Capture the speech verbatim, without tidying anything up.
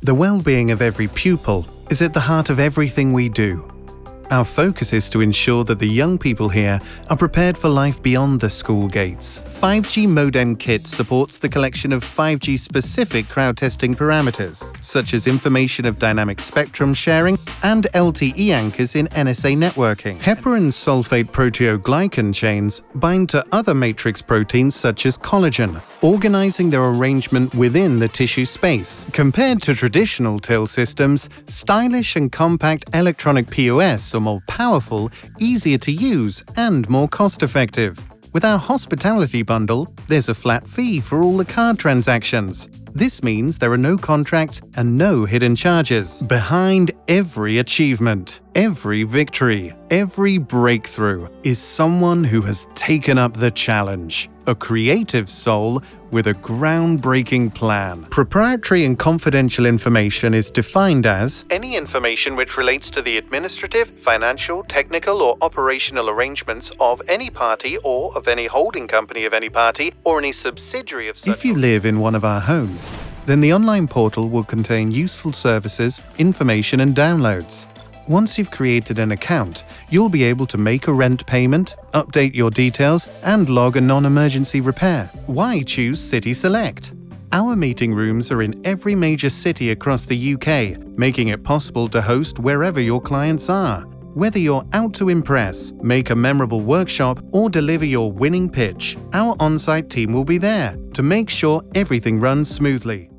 The well-being of every pupil is at the heart of everything we do. Our focus is to ensure that the young people here are prepared for life beyond the school gates. five G Modem Kit supports the collection of five G-specific crowd testing parameters, such as information of dynamic spectrum sharing and L T E anchors in N S A networking. Heparin sulfate proteoglycan chains bind to other matrix proteins such as collagen, organizing their arrangement within the tissue space. Compared to traditional till systems, stylish and compact electronic P O S are more powerful, easier to use, and more cost-effective. With our hospitality bundle, there's a flat fee for all the card transactions. This means there are no contracts and no hidden charges. Behind every achievement, every victory, every breakthrough is someone who has taken up the challenge. A creative soul with a groundbreaking plan. Proprietary and confidential information is defined as any information which relates to the administrative, financial, technical, or operational arrangements of any party or of any holding company of any party or any subsidiary of such. If you live in one of our homes, then the online portal will contain useful services, information, and downloads. Once you've created an account, you'll be able to make a rent payment, update your details, and log a non-emergency repair. Why choose City Select? Our meeting rooms are in every major city across the U K, making it possible to host wherever your clients are. Whether you're out to impress, make a memorable workshop, or deliver your winning pitch, our on-site team will be there to make sure everything runs smoothly.